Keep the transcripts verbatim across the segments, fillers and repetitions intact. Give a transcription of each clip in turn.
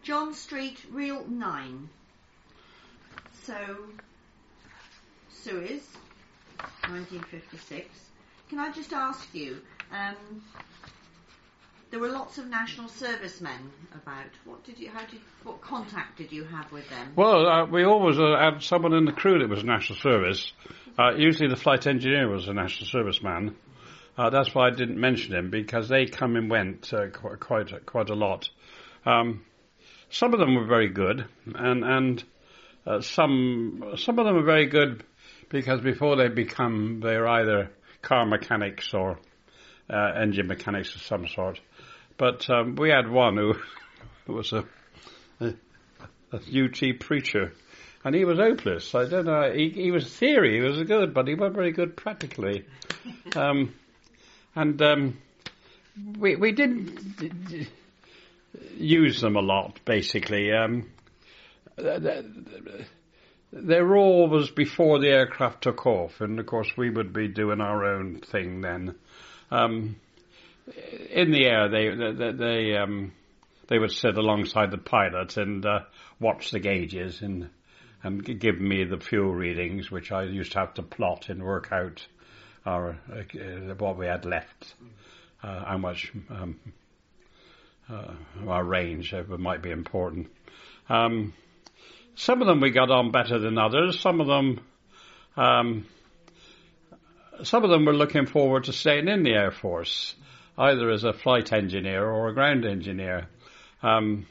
John Street, Reel nine. So, Suez, nineteen fifty-six. Can I just ask you, um, there were lots of national servicemen about. What did you, how did, what contact did you have with them? Well, uh, we always uh, had someone in the crew that was national service. Uh, usually the flight engineer was a national serviceman. Uh, that's why I didn't mention him, because they come and went uh, quite, quite, quite a lot. Um, some of them were very good, and, and uh, some, some of them were very good because before they become, they're either car mechanics or uh, engine mechanics of some sort. But um, we had one who was a, a, a U T preacher, and he was hopeless. I don't know. He, he was theory, he was good, but he wasn't very good practically. Um, and um, we we didn't d- d- use them a lot, basically. Um, their role was before the aircraft took off, and of course we would be doing our own thing then. Um, in the air, they they they, um, they would sit alongside the pilot and uh, watch the gauges and and give me the fuel readings, which I used to have to plot and work out our uh, what we had left, uh, how much um, uh, our range uh, might be important. Um, some of them we got on better than others. Some of them. Um, Some of them were looking forward to staying in the Air Force, either as a flight engineer or a ground engineer. Um,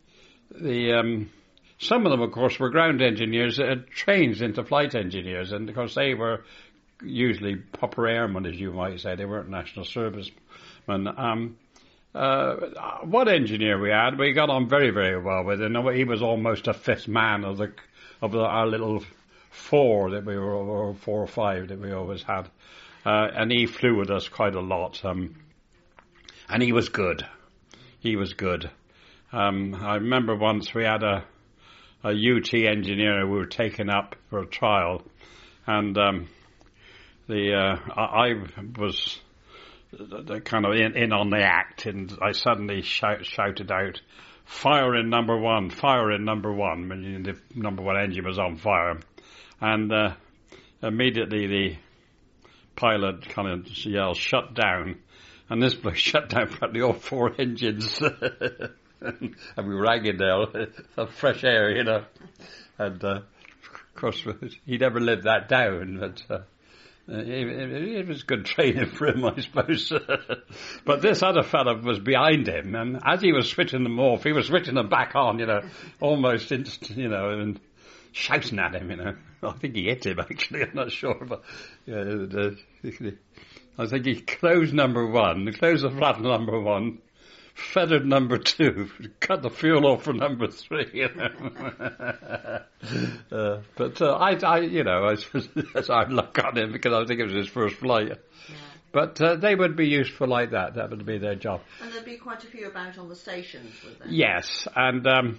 the um, some of them, of course, were ground engineers that had trained into flight engineers, and of course they were usually proper airmen, as you might say. They weren't national servicemen. Um, uh, one engineer we had, we got on very, very well with him. He was almost a fifth man of the of the, our little four that we were, or four or five that we always had, uh, and he flew with us quite a lot. Um, and he was good. He was good. Um, I remember once we had a a U T engineer we were taken up for a trial, and um, the uh, I, I was the, the kind of in, in on the act, and I suddenly shout, shouted out, "Fire in number one! Fire in number one!" When the number one engine was on fire. And uh, immediately the pilot kind of yelled, "Shut down." And this place shut down practically all four engines. And we rang in there, some fresh air, you know. And uh, of course, he never lived that down. But uh, it, it was good training for him, I suppose. But this other fellow was behind him. And as he was switching them off, he was switching them back on, you know, almost instant, you know, and shouting at him, you know. I think he hit him, actually, I'm not sure, but yeah, the, the, I think he closed number one, closed the throttle number one, feathered number two, cut the fuel off for number three, you know. uh, but uh, I, I, you know, I suppose that's our luck on him, because I think it was his first flight. Yeah. But uh, they would be useful like that, that would be their job. And there'd be quite a few about on the stations, would there? Yes, and um,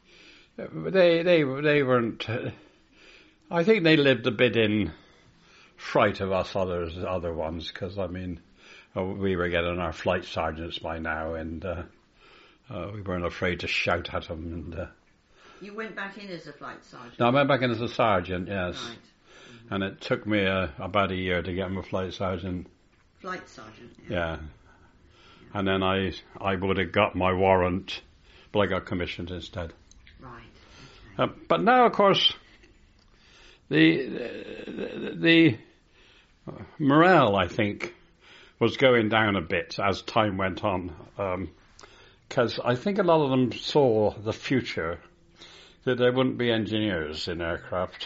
they, they, they weren't... Uh, I think they lived a bit in fright of us others, other ones, because, I mean, uh, we were getting our flight sergeants by now, and uh, uh, we weren't afraid to shout at them. And, uh, you went back in as a flight sergeant? No, I went back in as a sergeant, yes. Right. Mm-hmm. And it took me uh, about a year to get him a flight sergeant. Flight sergeant, yeah. Yeah. yeah. And then I, I would have got my warrant, but I got commissioned instead. Right. Okay. Uh, but now, of course... The, the the morale, I think, was going down a bit as time went on, because um, I think a lot of them saw the future, that there wouldn't be engineers in aircraft.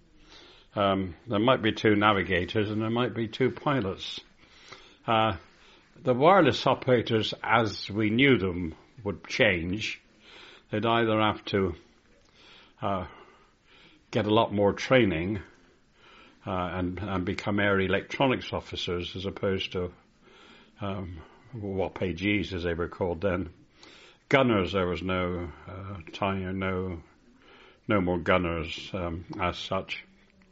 Um, there might be two navigators and there might be two pilots. Uh, the wireless operators, as we knew them, would change. They'd either have to... Uh, get a lot more training uh, and, and become air electronics officers as opposed to um, W O P A Gs as they were called then. Gunners, there was no uh, time, no no more gunners um, as such.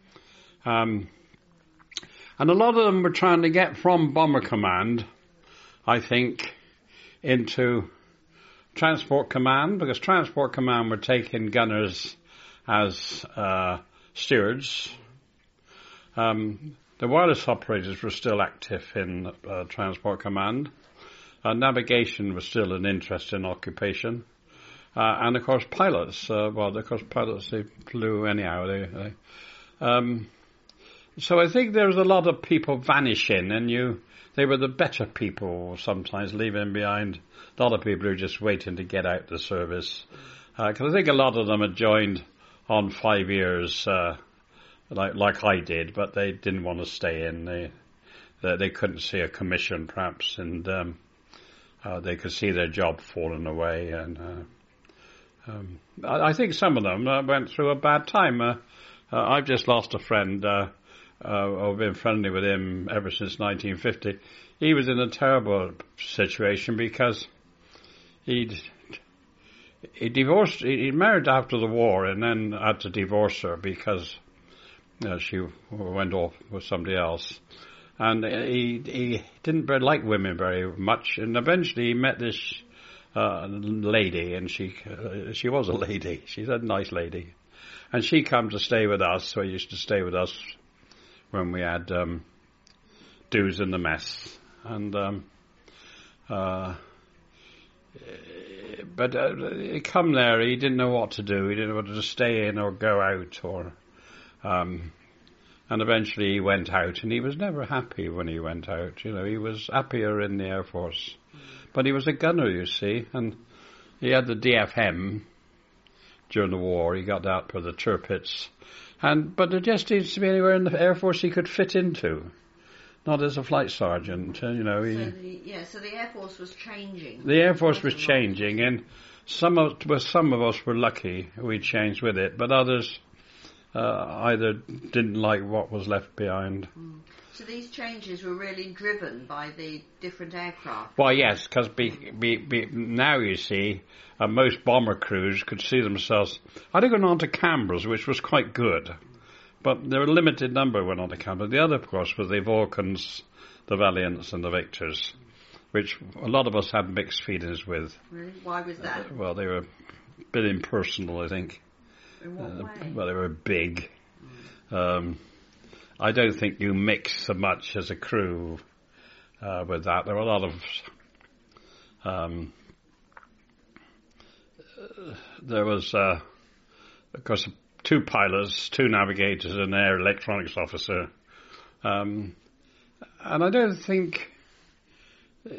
Um, and a lot of them were trying to get from Bomber Command, I think, into Transport Command, because Transport Command were taking gunners as uh, stewards. Um, the wireless operators were still active in uh, Transport Command. Uh, navigation was still an interesting occupation. Uh, and of course pilots, uh, well of course pilots, they flew anyhow. They, they, um, so I think there was a lot of people vanishing, and you, they were the better people sometimes, leaving behind a lot of people who were just waiting to get out the service. Because uh, I think a lot of them had joined on five years, uh, like like I did, but they didn't want to stay in. They they, they couldn't see a commission perhaps, and um, uh, they could see their job falling away, and. Uh, Um, I, I think some of them uh, went through a bad time. Uh, uh, I've just lost a friend. Uh, uh, I've been friendly with him ever since nineteen fifty. He was in a terrible situation because he'd he divorced. He married after the war and then had to divorce her because you know, she went off with somebody else. And he he didn't very like women very much. And eventually he met this. Uh, lady, and she uh, she was a lady. She's a nice lady, and she came to stay with us. So he used to stay with us when we had um, dues in the mess, and um, uh, but uh, he come there. He didn't know what to do. He didn't know whether to stay in or go out, or um, and eventually he went out, and he was never happy when he went out. You know, he was happier in the Air Force. But he was a gunner, you see, and he had the D F M during the war. He got that for the Tirpitz. And, but there just needs to be anywhere in the Air Force he could fit into. Not as a flight sergeant, you know. He, so the, yeah, so the Air Force was changing. The Air Force was changing, and some of, well, some of us were lucky we changed with it, but others uh, either didn't like what was left behind. Mm. So these changes were really driven by the different aircraft? Well, yes, because be, be, be, now, you see, uh, most bomber crews could see themselves... I'd have gone on to Canberras, which was quite good, but there were a limited number went on to Canberra. The other, of course, was the Vulcans, the Valiants and the Victors, which a lot of us had mixed feelings with. Really? Why was that? Uh, well, they were a bit impersonal, I think. In what uh, way? Well, they were big. Mm. Um... I don't think you mix so much as a crew uh, with that. There were a lot of... Um, uh, there was, uh, of course, two pilots, two navigators, and an air electronics officer. Um, and I don't think... Uh,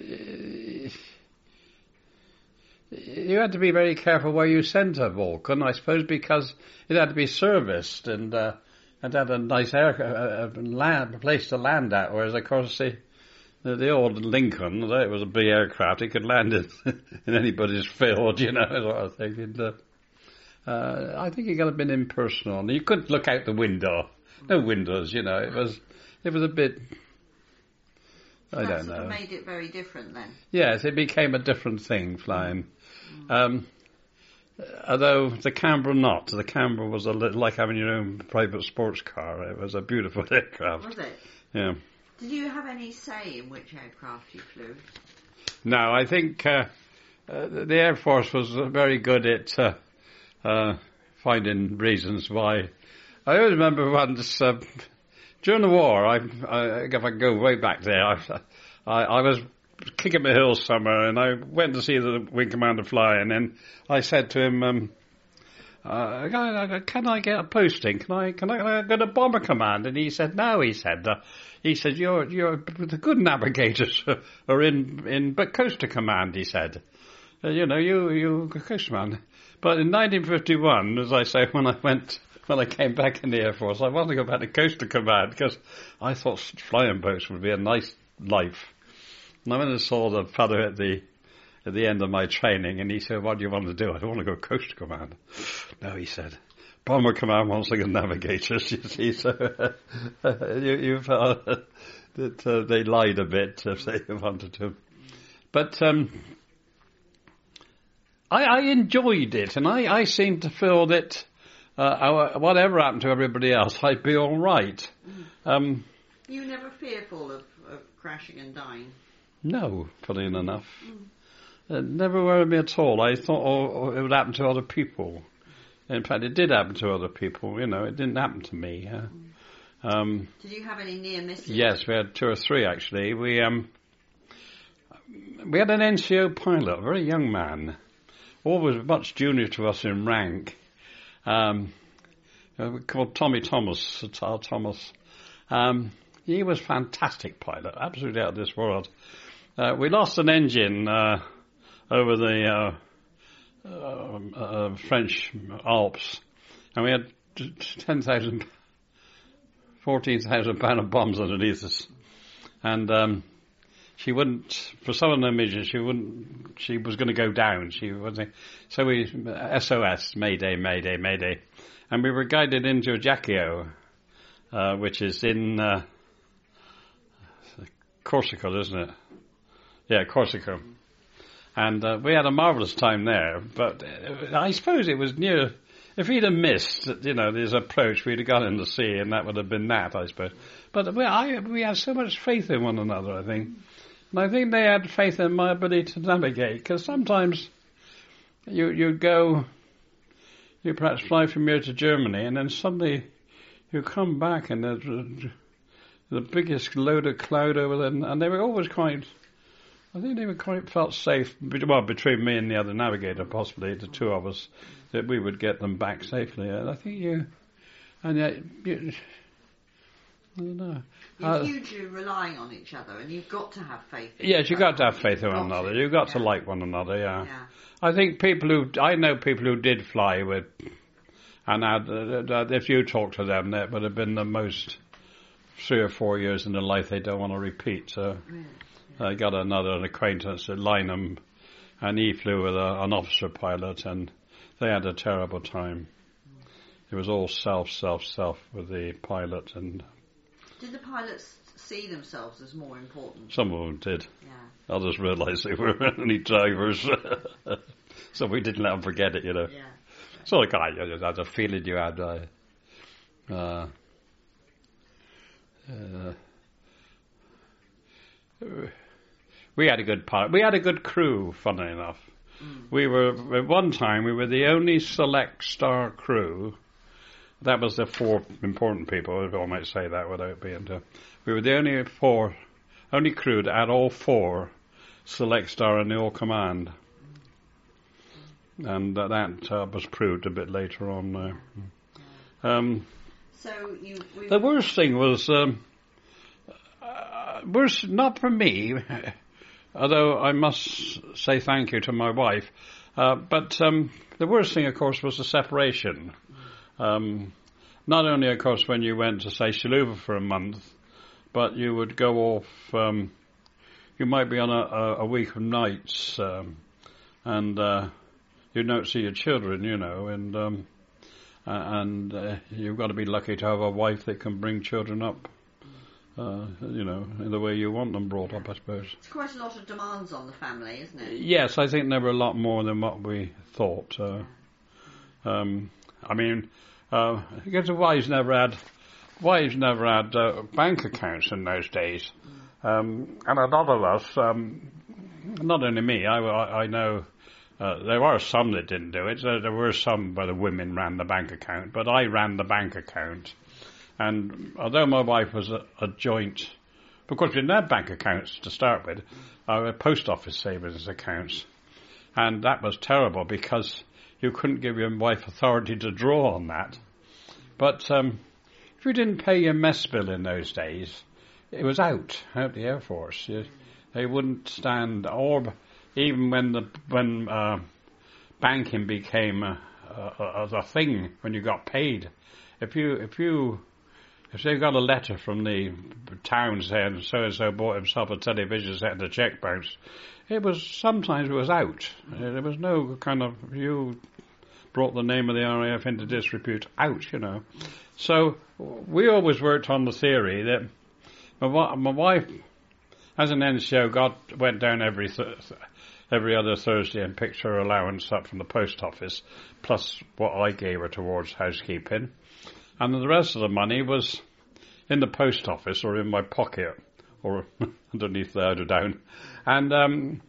you had to be very careful where you sent a Vulcan, I suppose, because it had to be serviced and... Uh, and had a nice air, uh, land, place to land at, whereas, of course, the, the, the old Lincoln, although it was a big aircraft, it could land in, in anybody's field, you know, sort of thing. And, uh, uh, I think it could have been impersonal. And you couldn't look out the window. No windows, you know. It was it was a bit... I that don't sort know. Of made it very different then. Yes, it became a different thing, flying. Mm. Um, although the Canberra not. The Canberra was a little like having your own private sports car. It was a beautiful aircraft. Was it? Yeah. Did you have any say in which aircraft you flew? No, I think uh, uh, the Air Force was very good at uh, uh, finding reasons why. I always remember once, uh, during the war, I, I, if I go way back there, I, I, I was kicking the hills somewhere, and I went to see the wing commander fly, and then I said to him, um, uh, can I get a posting? Can I, can I get a bomber command? And he said, no, he said, uh, he said, you're, you're, the good navigators are in, in Coastal Command, he said. Uh, you know, you, you, Coastal Command. But in nineteen fifty-one, as I say, when I went, when I came back in the Air Force, I wanted to go back to Coastal Command because I thought flying boats would be a nice life. And I went and saw the fellow at the at the end of my training, and he said, what do you want to do? I don't want to go Coastal Command. No, he said, Bomber Command wants to get navigators, you see, so uh, you, you've uh, that uh, they lied a bit if they wanted to. But um, I, I enjoyed it, and I, I seemed to feel that uh, our, whatever happened to everybody else, I'd be all right. Mm. Um, you were never fearful of, of crashing and dying? No, funny enough. Mm. It never worried me at all. I thought oh, oh, it would happen to other people. In fact, it did happen to other people. You know, it didn't happen to me. Uh, um, did you have any near misses? Yes, we had two or three actually. We um, we had an N C O pilot, a very young man, always much junior to us in rank. Um, uh, called Tommy Thomas. Uh, Thomas. Um, he was a fantastic pilot, absolutely out of this world. Uh, we lost an engine. Uh, over the uh, uh, uh, French Alps, and we had ten thousand, fourteen thousand pound of bombs underneath us. And um, she wouldn't, for some of the images, she wouldn't, she was going to go down. She wasn't. So we, S O S, Mayday, Mayday, Mayday. And we were guided into Ajaccio, uh, which is in uh, Corsica, isn't it? Yeah, Corsica. And uh, we had a marvellous time there, but uh, I suppose it was near, if he'd have missed, you know, his approach, we'd have gone in the sea and that would have been that, I suppose. But we, I, we had so much faith in one another, I think. And I think they had faith in my ability to navigate, because sometimes you, you go, you perhaps fly from here to Germany, and then suddenly you come back and there's the biggest load of cloud over there, and they were always quite... I think they were quite felt safe, well, between me and the other navigator, possibly, the two of us, that we would get them back safely. And I think you, and yet, you, I don't know. You're Uh, hugely relying on each other, and you've got to have faith. in yes, each you've got to other. have faith in You've one got another. to. You've got to Yeah. like one another, yeah. Yeah. I think people who, I know people who did fly with, and had, uh, if you talk to them, that would have been the most three or four years in their life they don't want to repeat, so... Really? I got another acquaintance at Lynham, and he flew with a, an officer pilot, and they had a terrible time. It was all self, self, self with the pilot, and Did the pilots see themselves as more important? some of them did. Yeah. Others realised they were only drivers, so we didn't let them forget it, you know. Yeah. So like I, I had a feeling you had. Uh, uh, uh, We had a good part. We had a good crew, funnily enough. Mm. We were, at one time, we were the only select star crew. That was the four important people, if I might say that without being too. We were the only four, only crew that had all four select star in the all command. And uh, that uh, was proved a bit later on. Uh, um, so you. We the worst thing was. Um, Uh, worse, not for me, although I must say thank you to my wife. Uh, but um, the worst thing, of course, was the separation. Um, not only, of course, when you went to, say, Shaluva for a month, but you would go off, um, you might be on a, a, a week of nights, um, and uh, you'd not see your children, you know, and um, and uh, you've got to be lucky to have a wife that can bring children up. Uh, you know, in the way you want them brought up, I suppose. It's quite a lot of demands on the family, isn't it? Yes, I think there were a lot more than what we thought. Uh, um, I mean, uh, because the wives never had, wives never had uh, bank accounts in those days, um, and a lot of us, um, not only me, I, I, I know uh, there were some that didn't do it. So there were some where the women ran the bank account, but I ran the bank account. And although my wife was a, a joint, because we didn't have bank accounts to start with, I had post office savings accounts. And that was terrible because you couldn't give your wife authority to draw on that. But um, if you didn't pay your mess bill in those days, it was out, out the Air Force. You, they wouldn't stand, or even when the when uh, banking became a, a, a thing, when you got paid, if you if you If they got a letter from the town saying so-and-so bought himself a television set and a cheque bounce, it was, sometimes it was out. There was no kind of, you brought the name of the R A F into disrepute, out, you know. So we always worked on the theory that my, my wife, as an N C O, got, went down every th- every other Thursday and picked her allowance up from the post office, plus what I gave her towards housekeeping. And the rest of the money was in the post office or in my pocket or underneath the eider down. And um,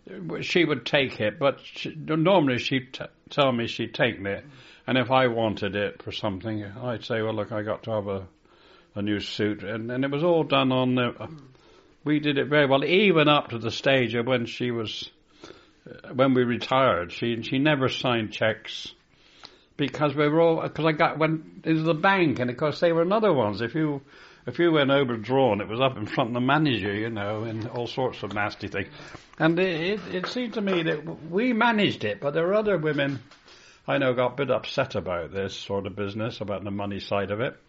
she would take it, but she, normally she'd t- tell me she'd taken it, and if I wanted it for something, I'd say, well, look, I got to have a, a new suit, and, and it was all done on the... Uh, we did it very well, even up to the stage of when she was... Uh, when we retired, she she never signed cheques, because we were all... Because I got went into the bank, and of course they were another ones. If you... If you went overdrawn, it was up in front of the manager, you know, and all sorts of nasty things. And it, it, it seemed to me that we managed it, but there were other women I know got a bit upset about this sort of business, about the money side of it.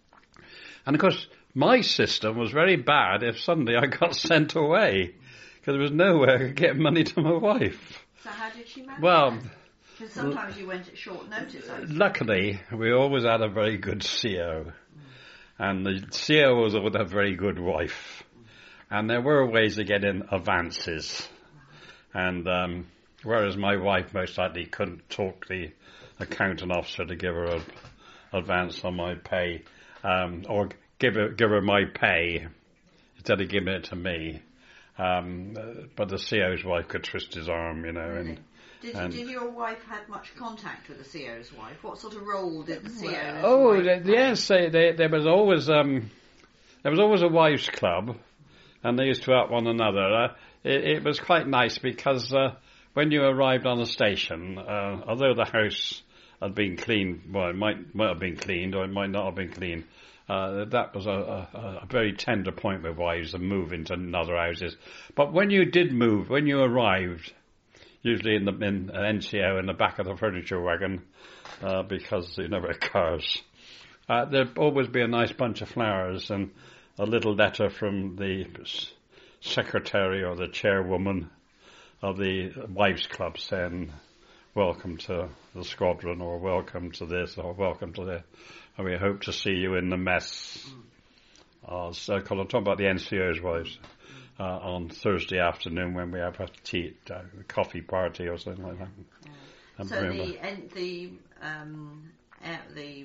And of course, my system was very bad if suddenly I got sent away, because there was nowhere to get money to my wife. So how did she manage Well, that? Because sometimes you went at short notice. I luckily, we always had a very good C O. And the C O was with a very good wife. And there were ways of getting advances. And um, whereas my wife most likely couldn't talk the accountant officer to give her an advance on my pay, um, or give her, give her my pay instead of giving it to me. Um, but the C O's wife could twist his arm, you know. Really? And, Did, and did your wife have much contact with the C O's wife? What sort of role did the C O's Oh, wife th- play? yes, they, they, there was always um, there was always a wives' club, and they used to help one another. Uh, it, it was quite nice because uh, when you arrived on the station, uh, although the house had been cleaned, well, it might might have been cleaned or it might not have been cleaned. Uh, that was a, a, a very tender point with wives and moving to other houses. But when you did move, when you arrived, usually in the in an N C O in the back of the furniture wagon, uh, because you never had cars. Uh, there'd always be a nice bunch of flowers and a little letter from the s- secretary or the chairwoman of the wives' club saying, "Welcome to the squadron," or "Welcome to this," or "Welcome to that," and we hope to see you in the mess. Uh, so, cause I'm talking about the N C O's wives. Uh, on Thursday afternoon when we have a tea, uh, coffee party or something like that. Yeah. So the N- the um, uh, the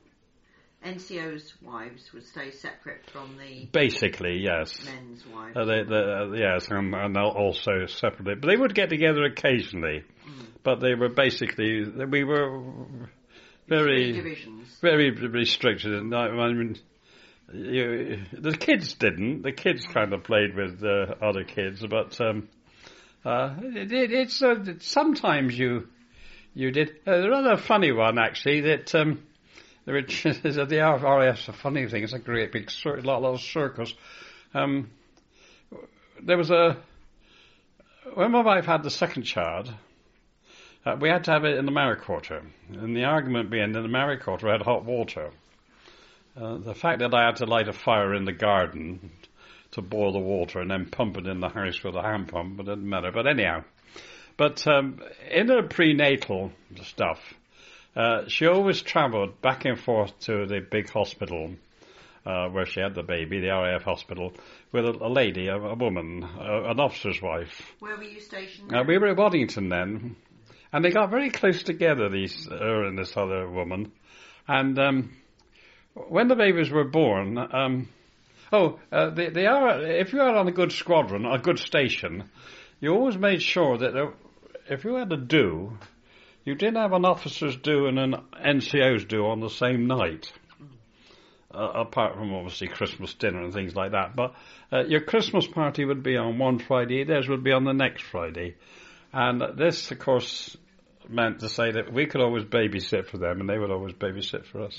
N C O's wives would stay separate from the basically, yes. men's wives. Uh, they, they, uh, yes, and, and also separately, but they would get together occasionally. Mm. But they were basically we were very divisions. very restricted, and I mean. You, the kids didn't. The kids kind of played with uh, other kids, but um, uh, it, it, it's uh, sometimes you you did. Uh, there's another funny one actually that um, there is the R A F's a funny thing. It's a great big cir- lot, lot of circus. Um, there was a when my wife had the second child. Uh, we had to have it in the Mary Quarter, and the argument being in the Mary Quarter had hot water. Uh, the fact that I had to light a fire in the garden to boil the water and then pump it in the house with a hand pump, it didn't matter. But anyhow, but um, in her prenatal stuff, uh, she always travelled back and forth to the big hospital uh, where she had the baby, the R A F hospital, with a, a lady, a, a woman, a, an officer's wife. Where were you stationed? Uh, we were at Waddington then, and they got very close together, these her and this other woman, and. Um, When the babies were born, um, oh, uh, they, they are. If you are on a good squadron, a good station, you always made sure that there, if you had a do, you didn't have an officer's do and an N C O's do on the same night. Uh, apart from obviously Christmas dinner and things like that, but uh, your Christmas party would be on one Friday, theirs would be on the next Friday, and this, of course, meant to say that we could always babysit for them, and they would always babysit for us.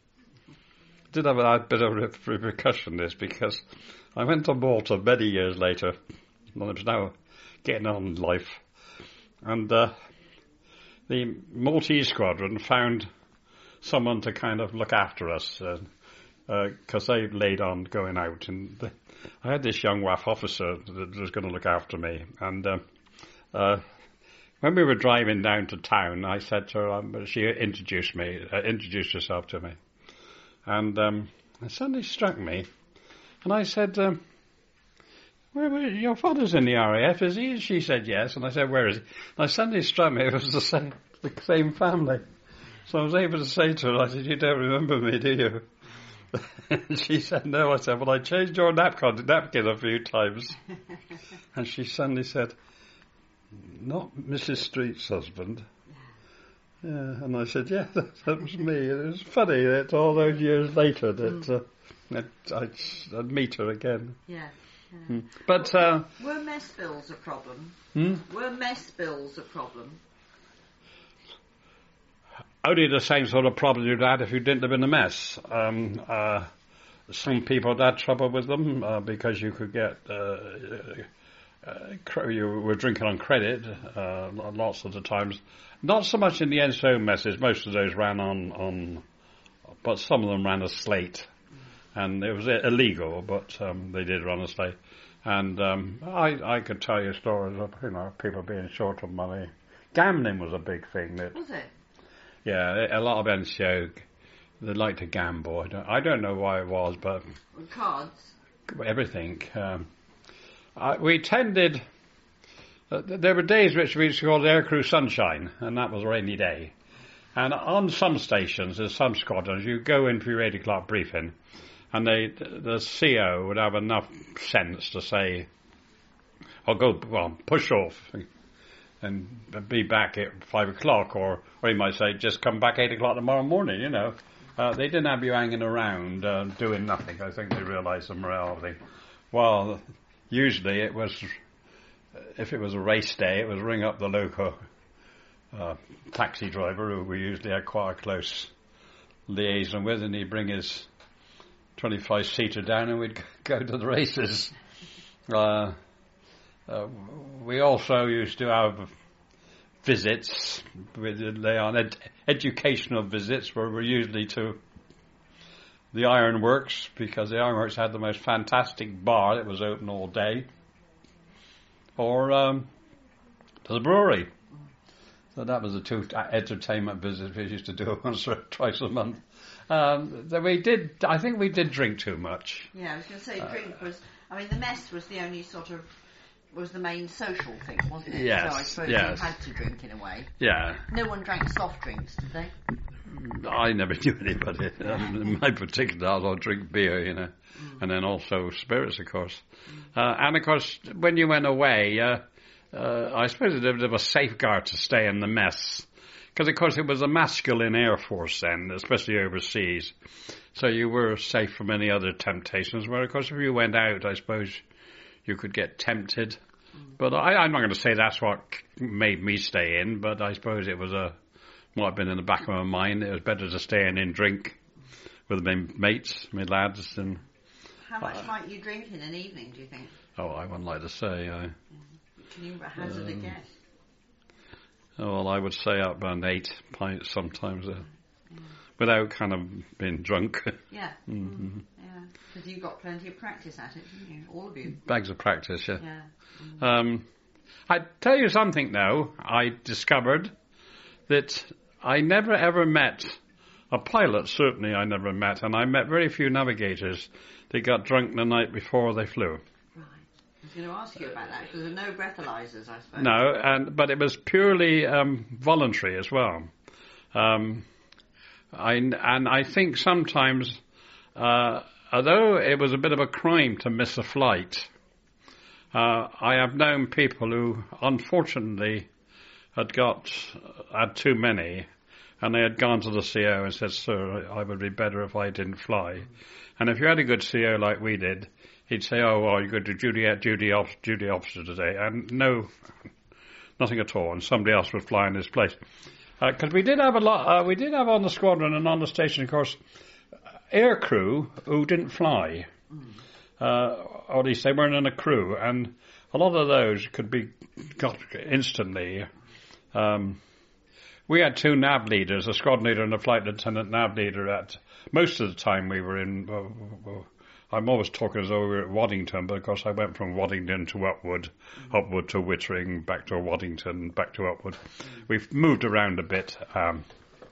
Did have a bit of repercussion this because I went to Malta many years later, and I was now getting on in life, and uh, the Maltese squadron found someone to kind of look after us because uh, uh, they laid on going out, and the, I had this young W A F officer that was going to look after me, and uh, uh, when we were driving down to town, I said to her, um, she introduced me, uh, introduced herself to me. And um, it suddenly struck me, and I said, um, where, where, your father's in the R A F, is he? And she said, yes. And I said, where is he? And I suddenly struck me, it was the same, the same family. So I was able to say to her, I said, you don't remember me, do you? And she said, no. I said, well, I changed your napkin, napkin a few times. And she suddenly said, not Missus Street's husband. Yeah, and I said, yeah, that, that was me. It was funny that all those years later that, mm. uh, that I'd, I'd meet her again. Yeah. yeah. Mm. But uh, were mess bills a problem? Hmm? Were mess bills a problem? Only the same sort of problem you'd had if you didn't live in a mess. Um, uh, some people had trouble with them uh, because you could get. Uh, uh, you were drinking on credit uh, lots of the times. Not so much in the N S O messes. Most of those ran on, on but some of them ran a slate, and it was illegal, but um, they did run a slate. And um, I, I could tell you stories of you know people being short of money. Gambling was a big thing. That, was it? Yeah, a lot of N C O they like to gamble. I don't, I don't know why it was, but cards, everything. Um, I, we tended. Uh, there were days which we used to call aircrew sunshine, and that was a rainy day. And on some stations, there's some squadrons, you go in for your eight o'clock briefing, and they, the C O would have enough sense to say, "I'll go, well, push off, and be back at five o'clock," or or he might say, "Just come back eight o'clock tomorrow morning." You know, uh, they didn't have you hanging around uh, doing nothing. I think they realised the morality. Well, usually it was. If it was a race day, it was ring up the local uh, taxi driver, who we usually had quite a close liaison with, and he'd bring his twenty-five seater down, and we'd go to the races. Uh, uh, we also used to have visits. They are ed- educational visits, where we're usually to the Ironworks, because the Ironworks had the most fantastic bar that was open all day. Or um, to the brewery. So that was the two entertainment visits we used to do once or twice a month. Um, that we did. I think we did drink too much. Yeah, I was going to say uh, drink was. I mean, the mess was the only sort of was the main social thing, wasn't it? Yes. So I suppose yes. you had to drink in a way. Yeah. No one drank soft drinks, did they? I never knew anybody. Um, in my particular, I'll drink beer, you know, mm. and then also spirits, of course. Mm. Uh, and of course, when you went away, uh, uh, I suppose it was a bit of a safeguard to stay in the mess, because of course it was a masculine air force then, especially overseas. So you were safe from any other temptations. Where of course, if you went out, I suppose you could get tempted. Mm. But I, I'm not going to say that's what made me stay in. But I suppose it was a might have been in the back of my mind. It was better to stay in and drink with my mates, my lads. And how much uh, might you drink in an evening, do you think? Oh, I wouldn't like to say. I, Can you hazard um, a guess? Oh, well, I would say up around eight pints sometimes, uh, yeah. without kind of being drunk. Yeah. Mm-hmm. Yeah. Because you got plenty of practice at it, didn't you? All of you. Bags of practice, yeah. Yeah. Mm-hmm. Um, I'd tell you something, though. I discovered that I never ever met a pilot, certainly I never met, and I met very few navigators that got drunk the night before they flew. Right. I was going to ask you about that, because there are no breathalyzers, I suppose. No, and but it was purely um, voluntary as well. Um, I, and I think sometimes, uh, although it was a bit of a crime to miss a flight, uh, I have known people who, unfortunately, had got had too many, and they had gone to the C O and said, "Sir, I would be better if I didn't fly." And if you had a good C O like we did, he'd say, "Oh, well, you're going to duty duty off, duty officer today," and no, nothing at all. And somebody else would fly in his place, because uh, we did have a lot. Uh, we did have on the squadron and on the station, of course, air crew who didn't fly, mm. uh, or at least they weren't in a crew, and a lot of those could be got instantly. Um, we had two nav leaders, a squad leader and a flight lieutenant nav leader. At most of the time we were in. Uh, well, I'm always talking as though we were at Waddington, but of course I went from Waddington to Upwood, mm-hmm. Upwood to Wittering, back to Waddington, back to Upwood. Mm-hmm. We've moved around a bit, um,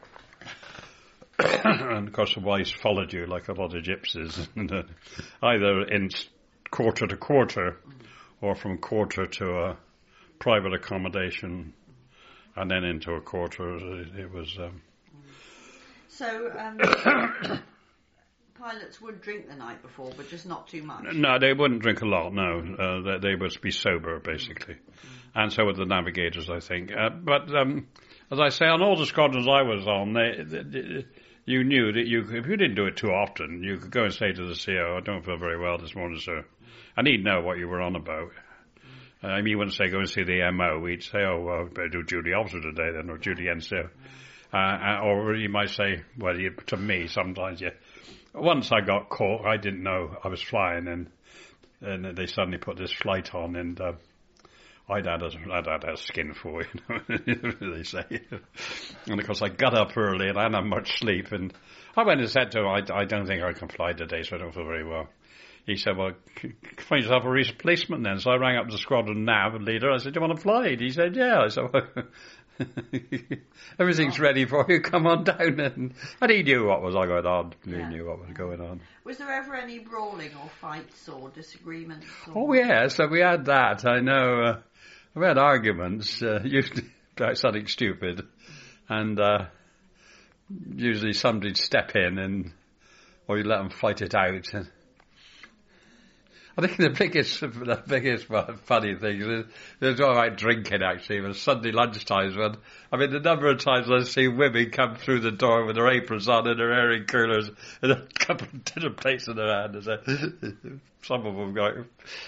and of course the wives followed you like a lot of gypsies, either in quarter to quarter, mm-hmm. or from quarter to a private accommodation. And then into a quarter, it, it was. Um so, um, pilots would drink the night before, but just not too much. No, they wouldn't drink a lot, no. Uh, they, they would be sober, basically. Mm. And so would the navigators, I think. Uh, but, um, as I say, on all the squadrons I was on, they, they, they, you knew that you, if you didn't do it too often, you could go and say to the C O, I don't feel very well this morning, sir. And he'd know what you were on about. Uh, I mean, he wouldn't say, go and see the M O. He'd say, oh, well, better do duty officer today then, or duty N C O. Uh, or he might say, well, you, to me, sometimes, yeah. Once I got caught, I didn't know I was flying, and, and they suddenly put this flight on, and uh, I'd had a, I'd had a skin for, you know, they say. And of course, I got up early, and I hadn't had much sleep, and I went and said to him, I, I don't think I can fly today, so I don't feel very well. He said, well, find yourself a replacement then. So I rang up the squadron nav leader. I said, do you want to fly? And he said, yeah. I said, well, everything's oh. ready for you. Come on down. And, and he knew what was going on. He yeah. knew what was going on. Was there ever any brawling or fights or disagreements? Or... Oh, yeah. So we had that. I know. Uh, we had arguments, uh, usually about something stupid. And uh, usually somebody'd step in, and or you let them fight it out. And, I think the biggest, the biggest funny thing is there's all right drinking actually. It was Sunday lunchtimes when, I mean, the number of times I've seen women come through the door with their aprons on and their airing coolers and a couple of dinner plates in their hand. And so, some of them go,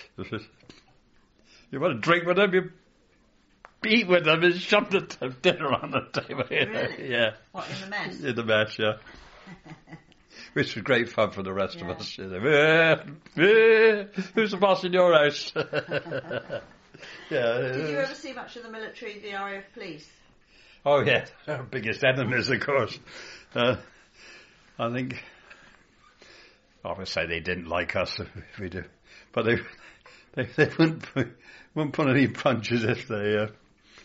you want to drink with them, you eat with them and shove the t- dinner on the table. Really? Yeah. What, in the mess? In the mess, yeah. Which was great fun for the rest yeah. of us. You know. uh, uh, who's the boss in your house? yeah. Did you ever see much of the military, the R A F police? Oh, yeah. Our biggest enemies, of course. Uh, I think, I would say they didn't like us if we do. But they they, they wouldn't, put, wouldn't put any punches if they... Uh,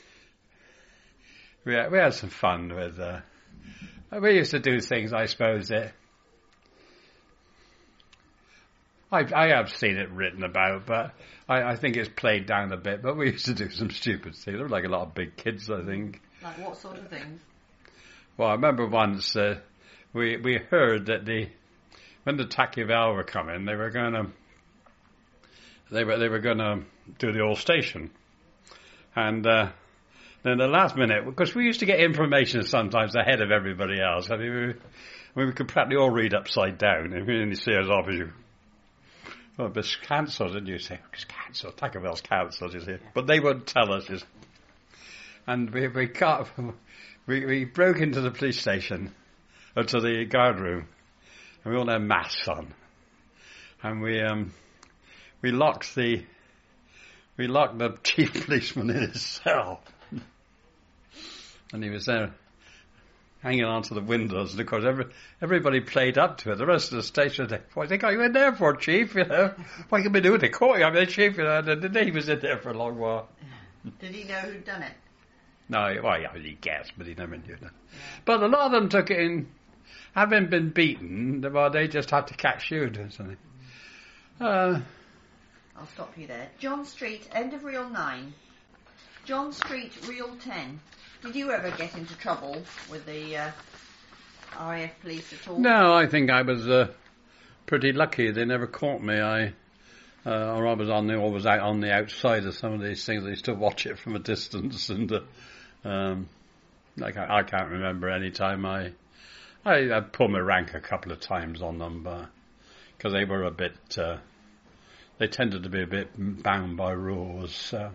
we, had, we had some fun with... Uh, we used to do things, I suppose, that... I, I have seen it written about, but I, I think it's played down a bit. But we used to do some stupid things. There were like a lot of big kids, I think. Like what sort of things? Well, I remember once uh, we we heard that the when the Tachyvel were coming, they were going to they were they were going to do the all station, and uh, then the last minute, because we used to get information sometimes ahead of everybody else. I mean, we, I mean, we could practically all read upside down. If you see us off as you. Well, it's cancelled, didn't you? Say, it's cancelled. Tachyvel's cancelled, you see. But they wouldn't tell us. Just, and we we got we we broke into the police station, or to the guard room, and we all had masks on, and we um we locked the we locked the chief policeman in his cell, and he was there. Hanging onto the windows, and of course every, everybody played up to it. The rest of the station, they, what they got you in there for, Chief? You know, what you been doing? They caught you. I mean, Chief, you know, and he was in there for a long while. Did he know who'd done it? No, well, yeah, he guessed, but he never knew that. Yeah. But a lot of them took it in, having been beaten. Well, they just had to catch you or something. Uh, I'll stop you there. John Street, end of reel nine. John Street, reel ten. Did you ever get into trouble with the uh, R A F police at all? No, I think I was uh, pretty lucky. They never caught me. I, uh, or I was on the, always out on the outside of some of these things. They used to watch it from a distance, and uh, um, I, can't, I can't remember any time I, I, I pulled my rank a couple of times on them, because they were a bit, uh, they tended to be a bit bound by rules. Uh,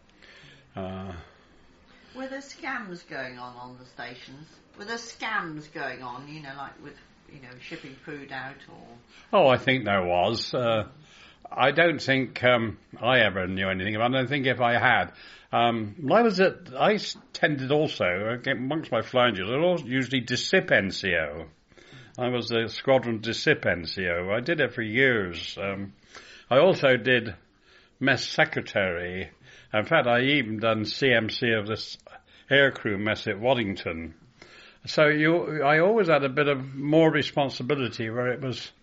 uh, Were there scams going on on the stations? Were there scams going on, you know, like with, you know, shipping food out or... Oh, I think there was. Uh, I don't think um, I ever knew anything about it. I don't think if I had. Um, I was at, I tended also, amongst my flying duties, I was usually D S I P N C O. I was the Squadron D S I P N C O. I did it for years. Um, I also did mess secretary. In fact, I even done C M C of this aircrew mess at Waddington. So you, I always had a bit of more responsibility where it was